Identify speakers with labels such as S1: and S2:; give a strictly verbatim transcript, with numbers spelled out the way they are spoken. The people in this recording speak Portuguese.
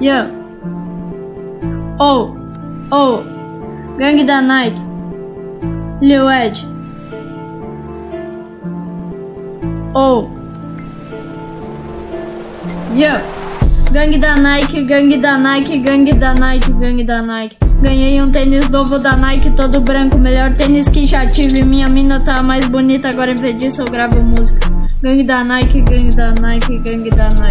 S1: Yeah. Oh, oh, gangue da Nike. Lil Ed. Oh. Yeah. Gangue da Nike, gangue da Nike, gangue da Nike, gangue da Nike. Ganhei um tênis novo da Nike, todo branco, melhor tênis que já tive. Minha mina tá mais bonita, agora em vez disso eu gravo músicas. Gangue da Nike, gangue da Nike, gangue da Nike.